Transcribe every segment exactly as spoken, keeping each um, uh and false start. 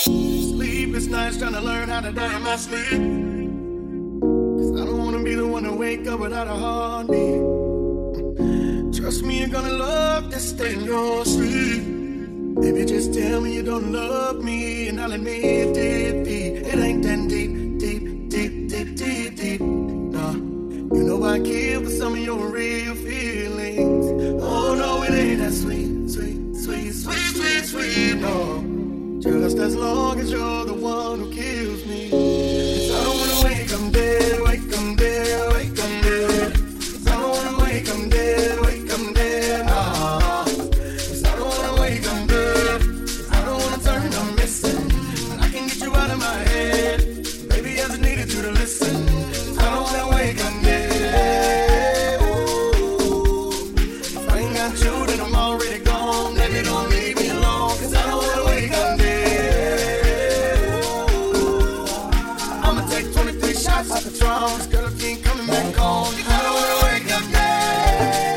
Sleepless nights trying to learn how to die in my sleep. Cause I don't wanna be the one to wake up without a heartbeat. Trust me, you're gonna love this stay in your sleep. Baby, just tell me you don't love me, and I'll admit it deep. It ain't that deep, deep, deep, deep, deep, deep. Nah, you know I care for some of your real feelings. Oh no, it ain't that sweet, sweet, sweet, sweet, sweet, sweet. No, just as long as you're the one who kills me. Cause I don't wanna wake 'em dead, wake 'em dead, wake 'em dead. Cause I don't wanna wake 'em dead, wake 'em dead. Nah, cause I don't wanna wake 'em dead. Cause I don't wanna turn them missing. But I can get you out of my head. Baby, I just needed you to listen. Cause I don't wanna wake 'em dead. Ooh, if I ain't got you, then I'm already gone. Baby, don't leave me alone. Cause I don't wanna wake 'em dead. Ooh, I'ma take twenty-three shots of Patron. This girl ain't coming back home. Cause I don't wanna wake 'em dead.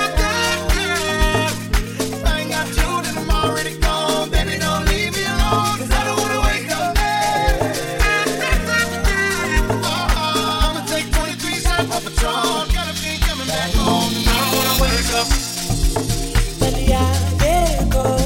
If I ain't got you, then I'm already gone. Baby, don't leave me alone. Cause I don't wanna wake 'em dead. Uh-uh, I'ma take twenty-three shots of Patron. Girl ain't coming back home. I don't wanna wake up. But yeah, there it goes.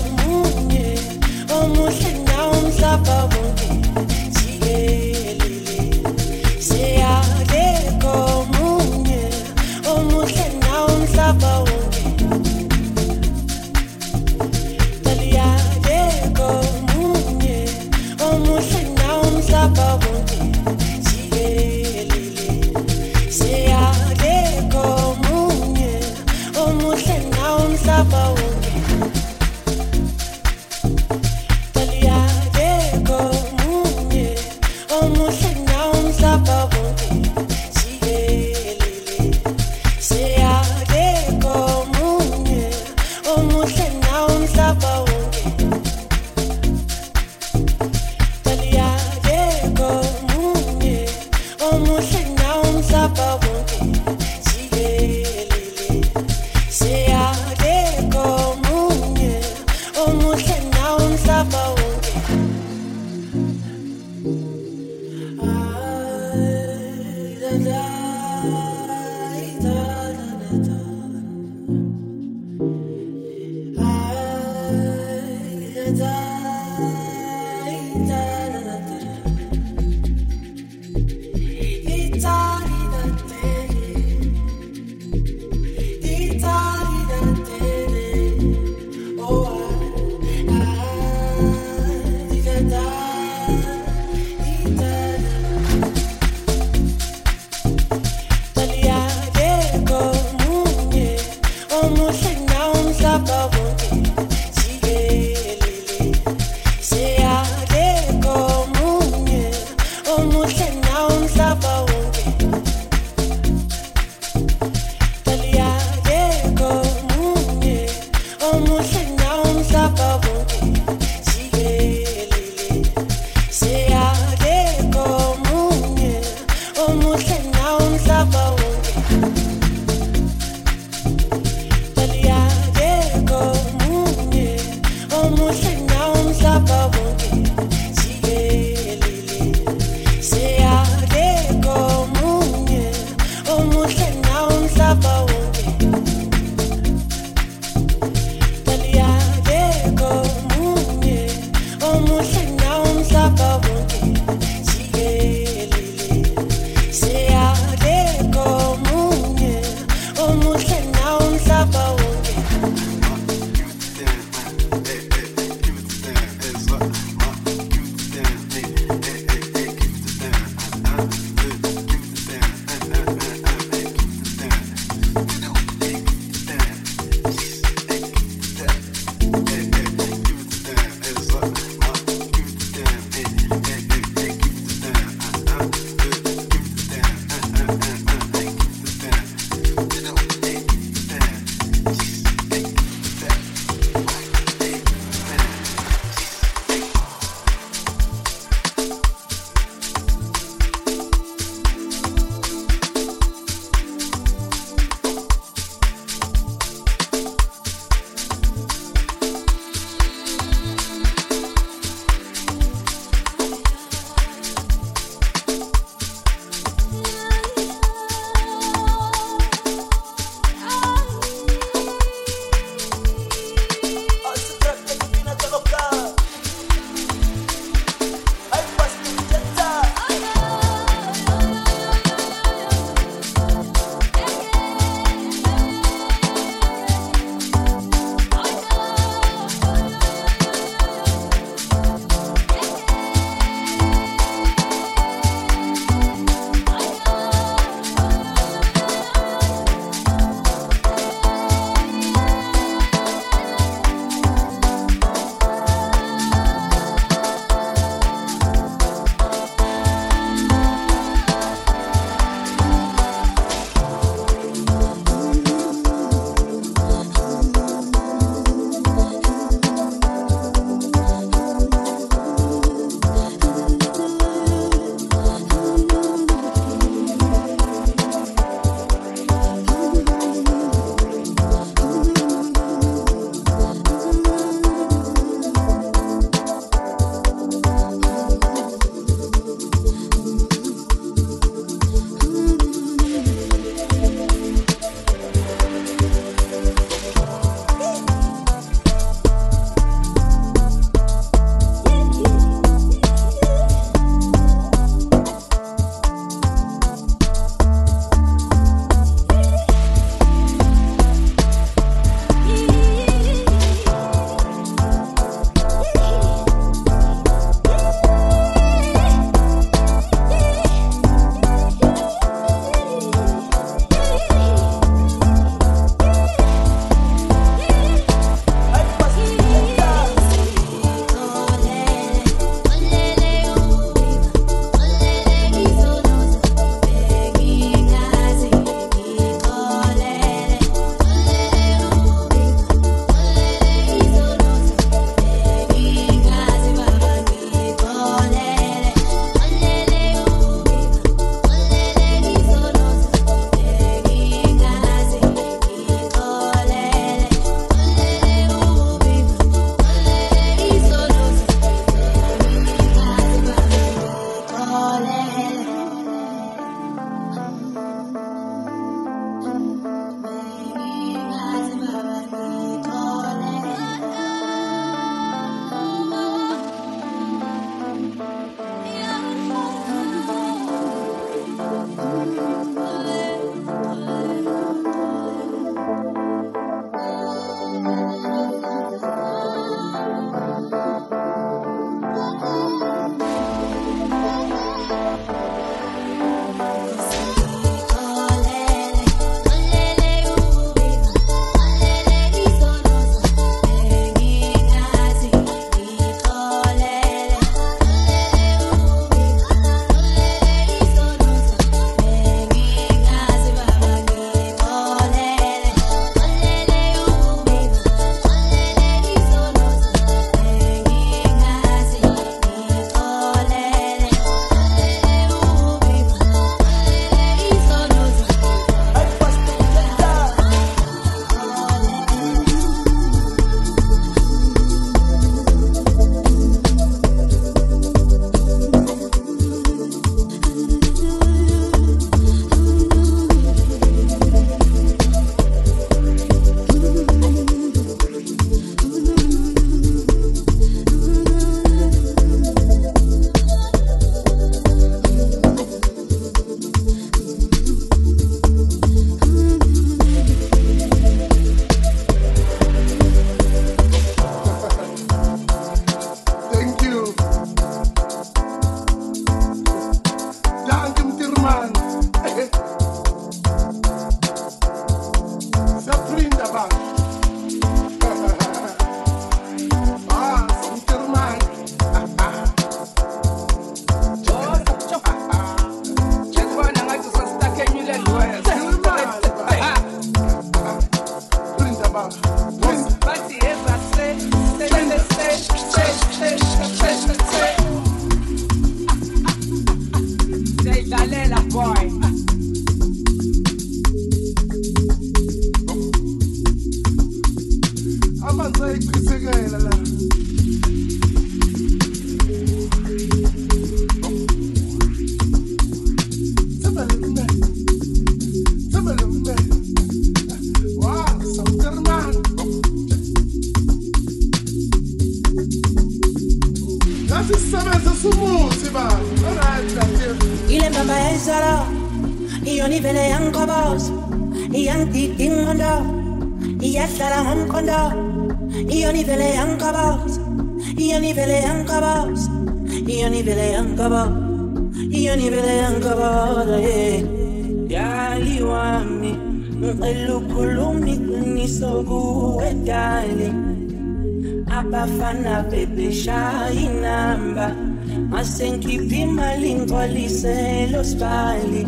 Abafana baby shy number masengipi malingwalise lo spali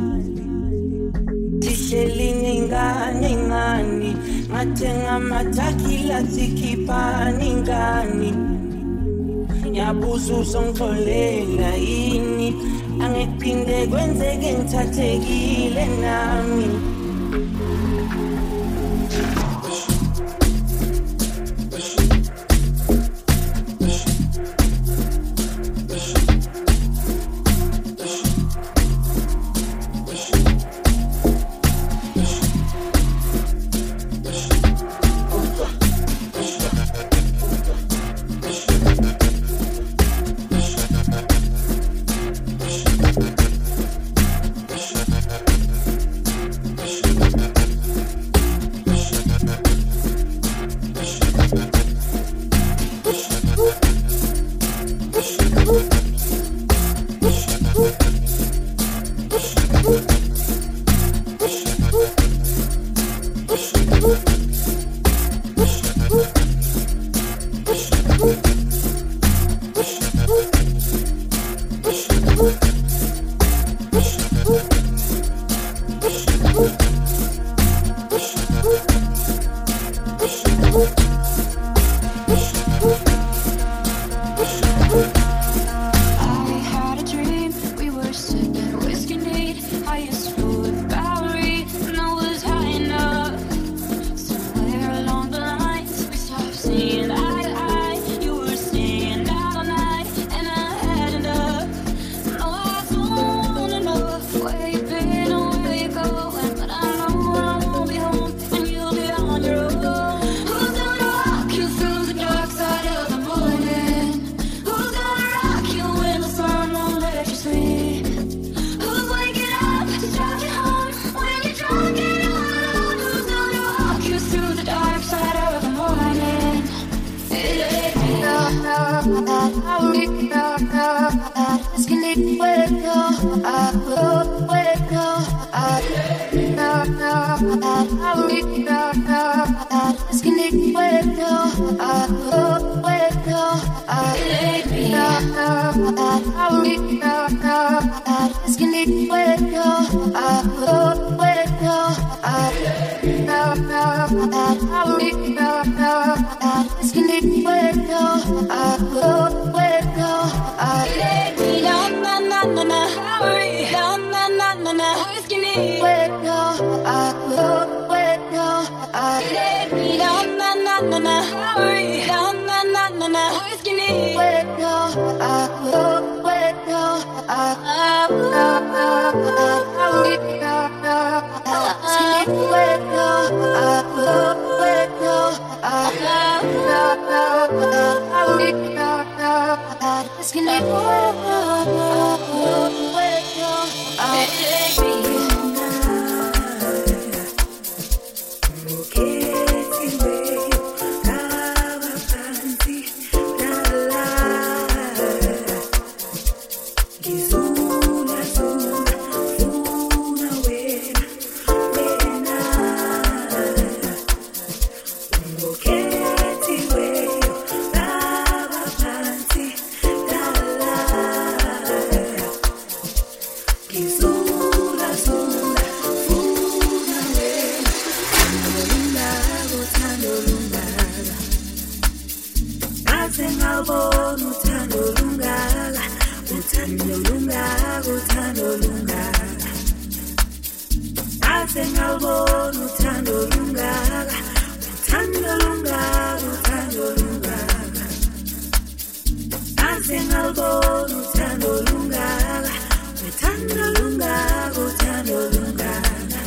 Tisheli ningani ngani Matenga matakila tikipa ningani Nyabuzu songkolela ini Angepinde kwenzeke ngithathekile nami Love kaze ngawubona uthando lungaka uthando lungaka uthando lungaka kaze ngawubona uthando lungaka uthando lungaka uthando lungaka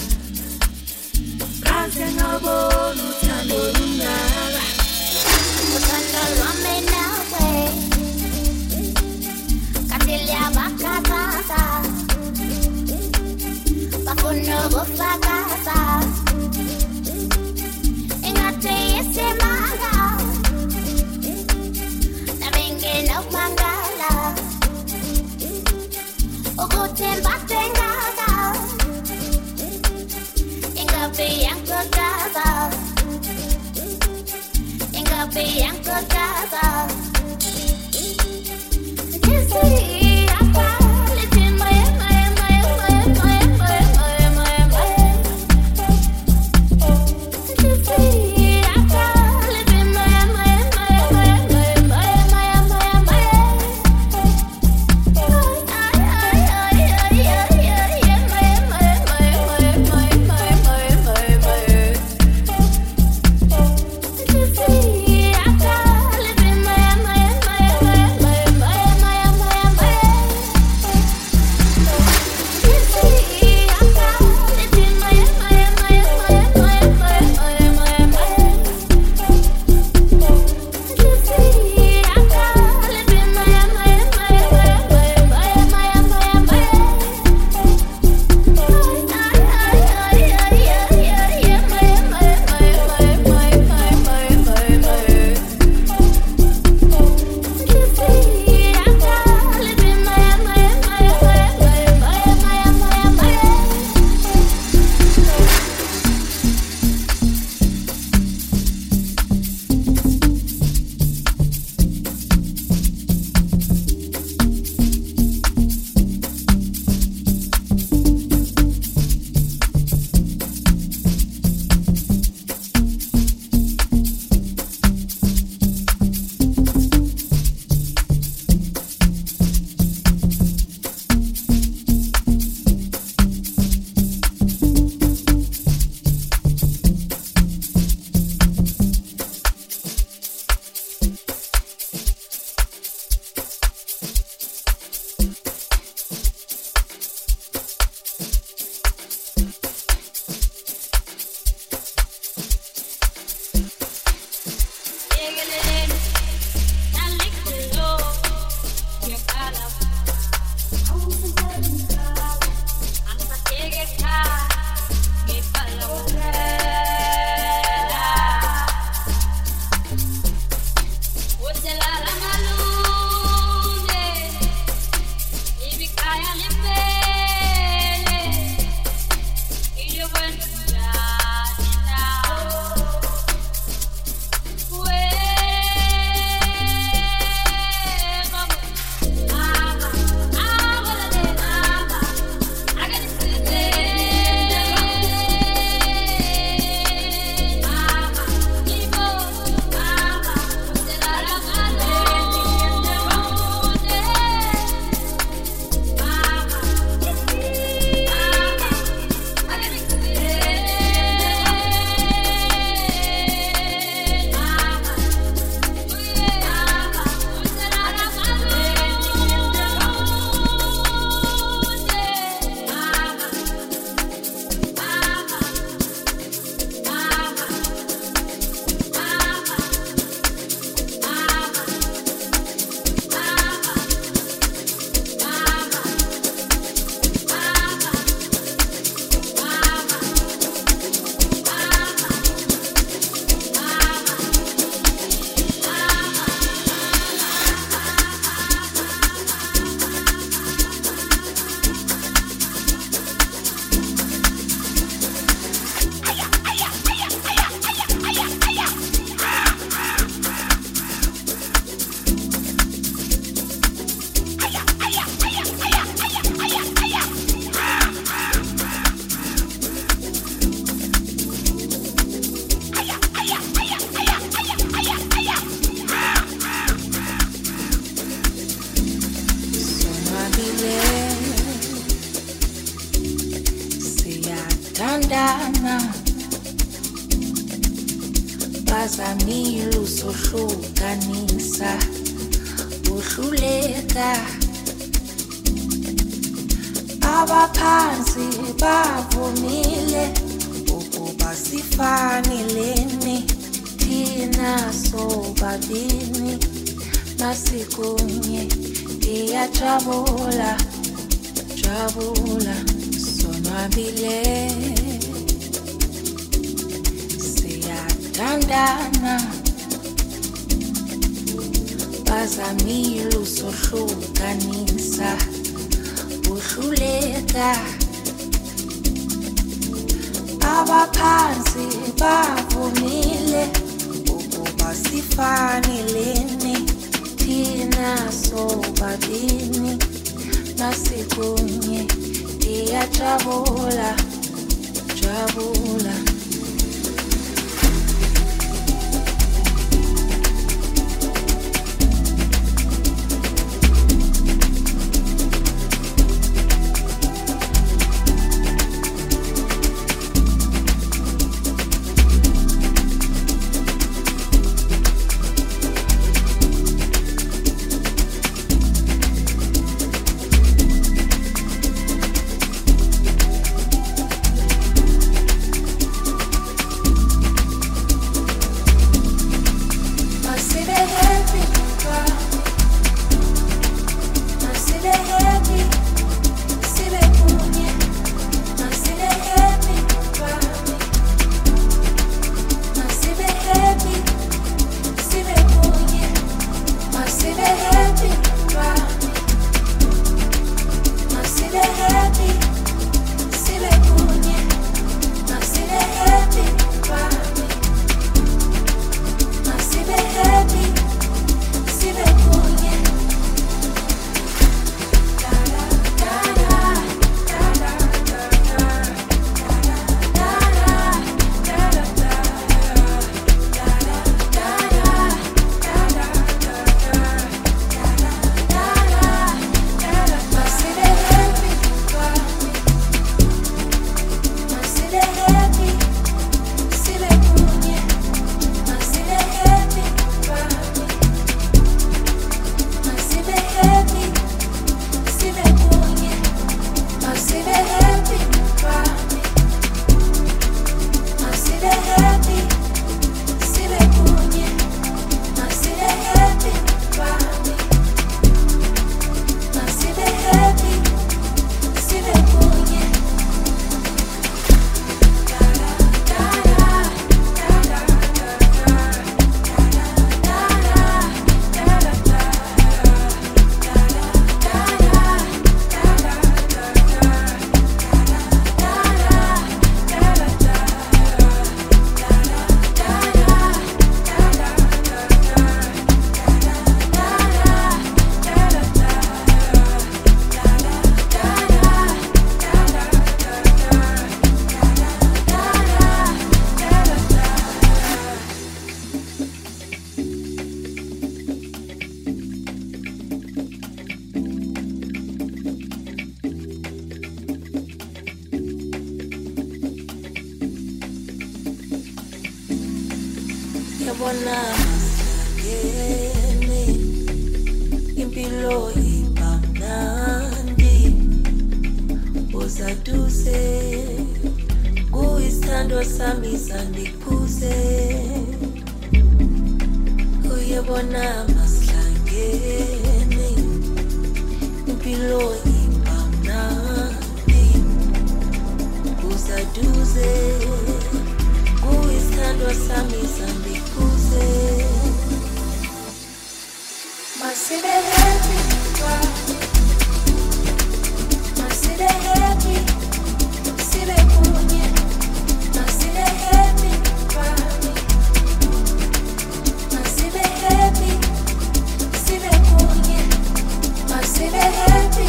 kaze ngawubona uthando lungaka uthando lwami nawe katilia bakatasa bakuno bufakasa ingate yesemanga nabengena umangala ukuthemba tengaka ingabe yankuthaza ingabe yankuthaza Kissy, I fall in my my my my my my my my Kissy, I fall in my my my my my my my my my Ay ay ay ay ay ay my my my my my my my my Kissy, I fall in my my lusohlukanisa uhluleka abaphansi bavumile ukuba sifanelene thina sobabini masikunye iyajabula jabula sonwabile siyathandana bazamile usohlukanisa uhluleka abaphansi bavumile ukuba sifanelene thina sobabini masikunye iyajabula jabula Yabona masakene impilo ibamnandi uzaduze kuyisithando sami sandikhuze uyabona masakene impilo ibamnandi uzaduze kuyisithando sami sandikhuze Masibe happy, masibe happy, sibe kunye, masibe happy, masibe happy, sibe kunye, masibe happy,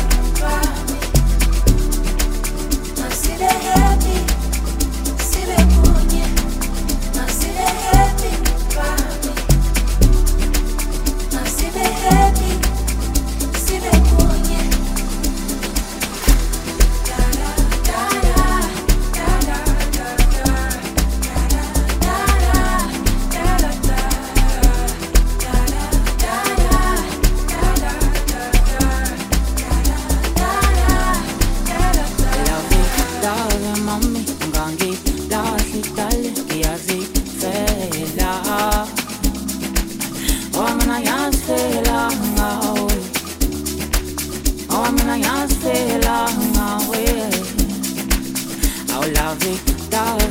masibe happy, sibe kunye, masibe happy.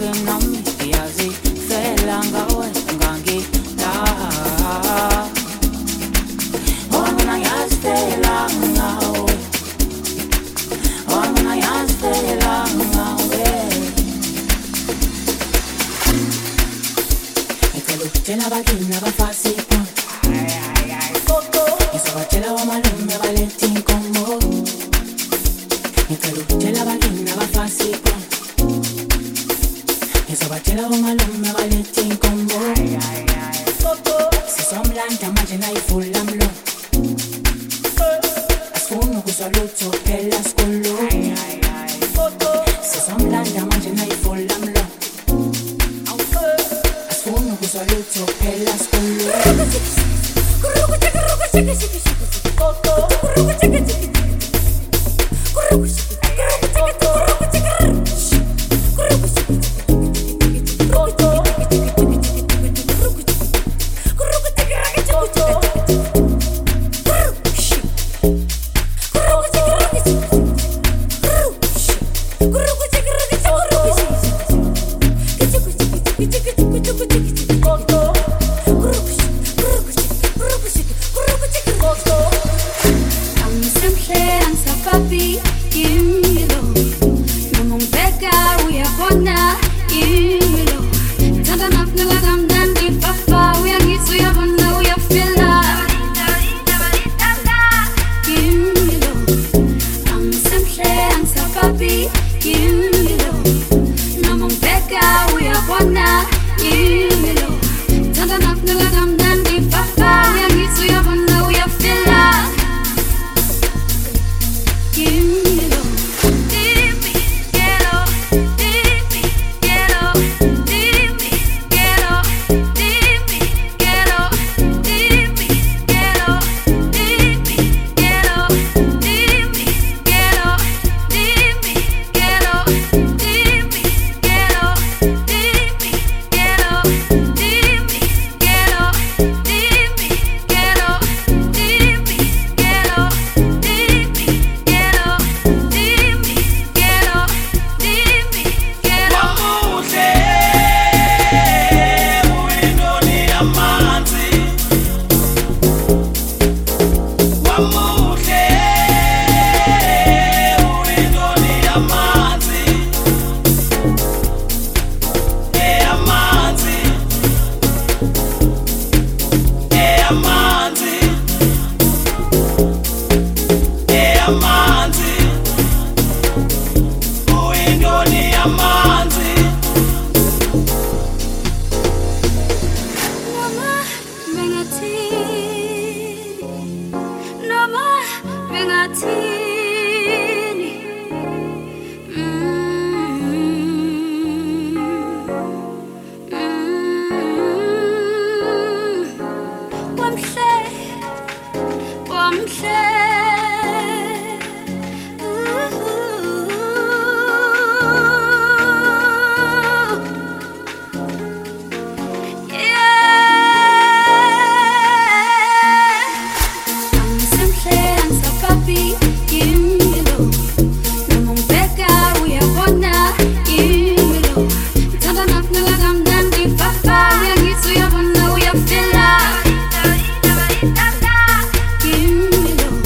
Give me love.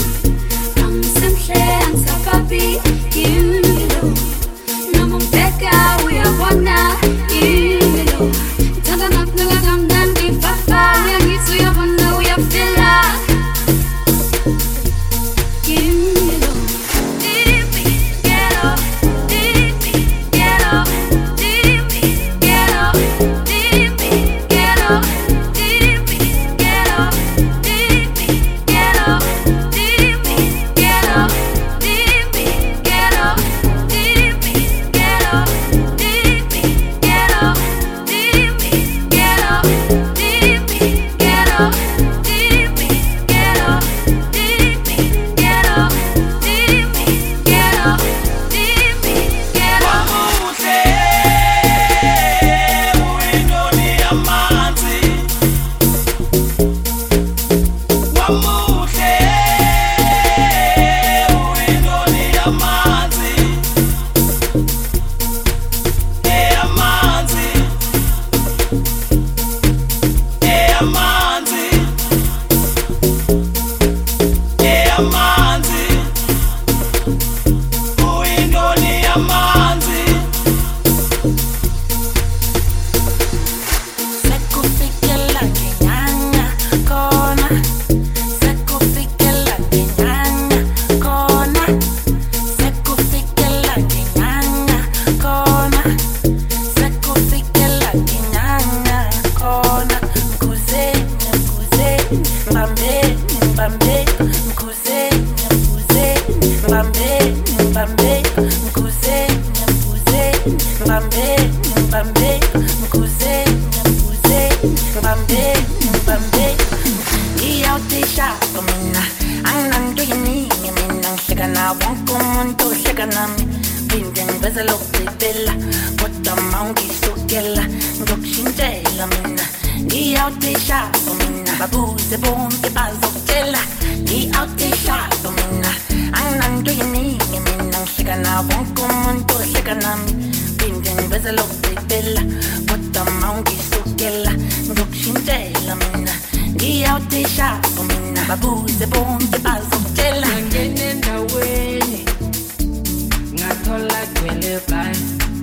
hleka nami phinde ngiveze lokugcibela kodwa mawungisukela ngiyokushintshela mina ngiyawutishapho mina babuze bonke bazokutshela ngiyawutishapho mina anginanto yiningi mina ngihleka nabo wonke umuntu ohleka nami phinde ngiveze lokugcibela kodwa mawungisukela ngiyokushintshela mina ngiyawutishapho mina babuze bonke bazokutshela ngene endaweni ngathola gwele fly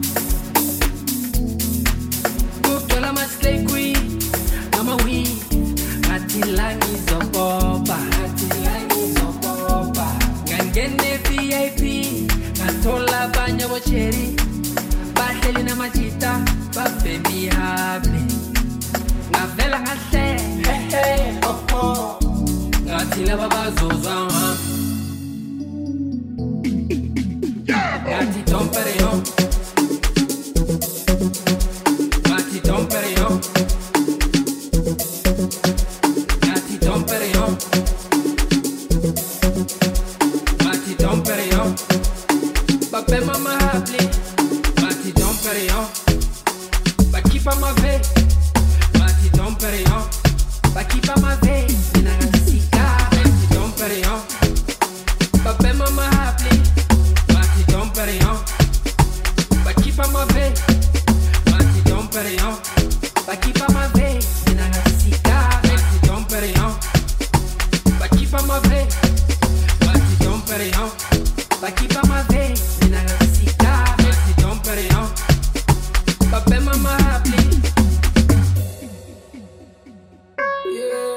kugcwala ama-slay queen ngama-wee ngathi la ngizopopa ngangene V I P ngathola abanye bocheri bahleli namajita bafemihable ngavela ngahle ngathi laba bazozwa ngathi dompere yo ngathi dompere yo ngathi dompere yo ngathi dompere yo bape mama happy ngathi dompere yo bakipa mave ngathi dompere yo bakipa mave mina ngasika ngathi dompere yo bape mama happy ngathi dompere yo bakipa mave ngathi dompere yo bakipa mave mina ngasika ngathi dompere yo bakipa mave ngathi dompere yo bakipa mave mina ngasika ngathi dompere yo bape mama happy yeah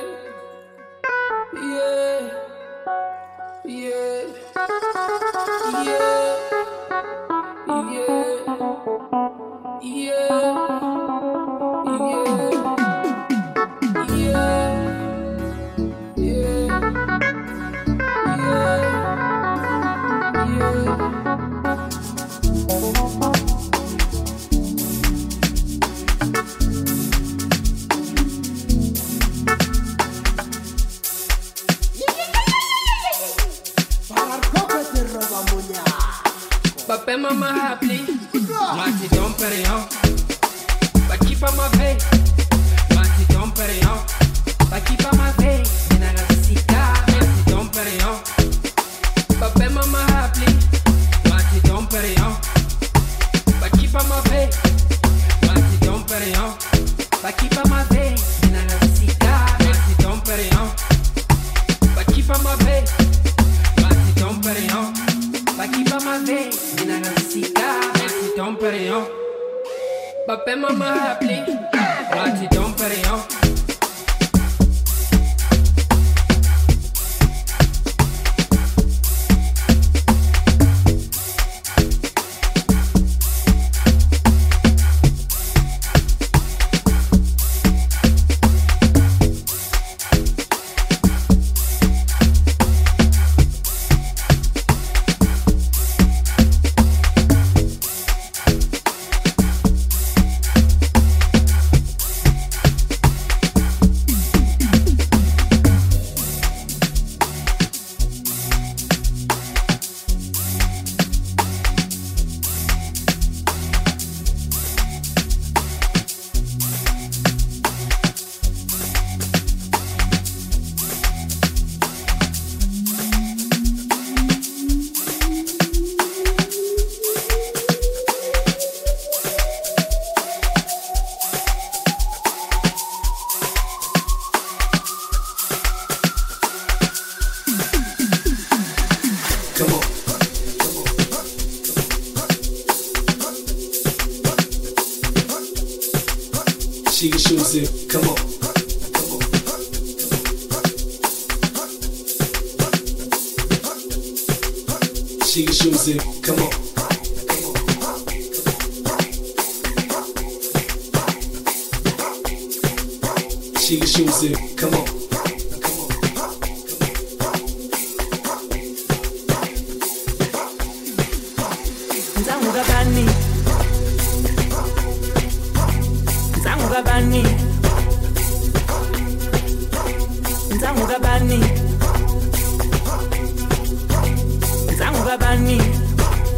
yeah yeah yeah Bape mama happy, ngati dompere yo. Bakipa mave, ngati dompere yo. Bakipa mave, mina ngasika, ngati dompere yo. Bape mama happy, ngati dompere yo. Bakipa mave, ngati dompere yo. Bakipa mave, mina ngasika, ngati dompere yo. Bakipa mave, ngati dompere yo. Bakipa mave, mina ngasika, ngati dompere yo. Bape mama happy, ngati dompere yo. She can shoot it, come on. She can shoot it, come on. She can shoot it, come on. Nzangugabani Nzangugabani Nzangugabani Nzangugabani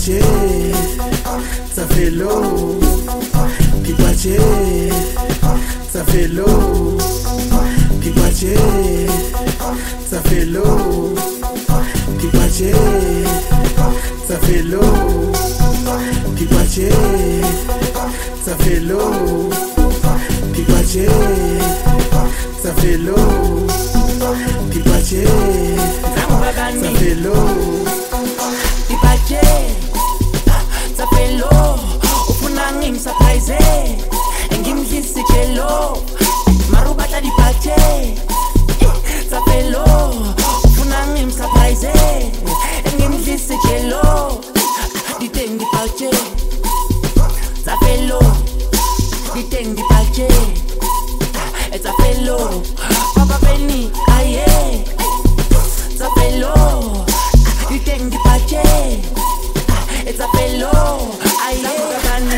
Pipache, ça fait l'eau. Pipache, ça fait l'eau. Pipache, ça fait l'eau. Pipache, ça fait l'eau. Pipache, ça fait l'eau. Pipache, ça fait l'eau. Pipache, ça fait l'eau. Pipache, ça fait l'eau. Ufuna ngimsurprise, ngimdlise jello. Marubata dipache, ça fait l'eau. Ufuna ngimsurprise, ngimdlise jello. Diteng dipache, ça fait l'eau. Diteng dipache, ça fait l'eau. Papa Benny, aïe, ça fait l'eau. Diteng dipache, ça fait l'eau. Aïe, Bani,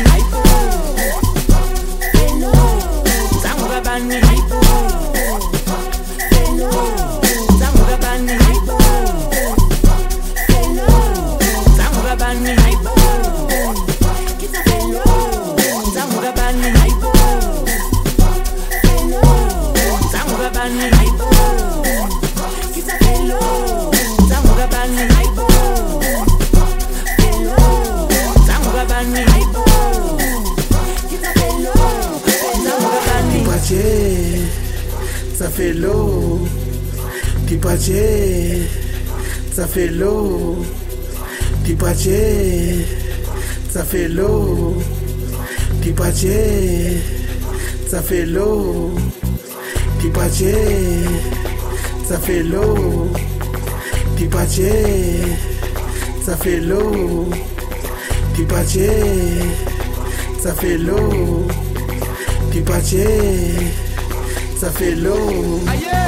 hello, Zanga Bani, hello, Zanga Bani, hello, Zanga Bani, kita hello, Zanga Bani, hello, Zanga Bani, kita hello, Zanga Bani, hello, Zanga Bani, kita hello, Zanga Bani. Pipache, ça fait l'eau. Pipache, ça fait l'eau. Pipache, ça fait l'eau. Pipache, ça fait l'eau. Pipache, ça fait l'eau. Pipache, ça fait l'eau. Pipache, ça fait l'eau. Pipache, ça fait l'eau. Aïe!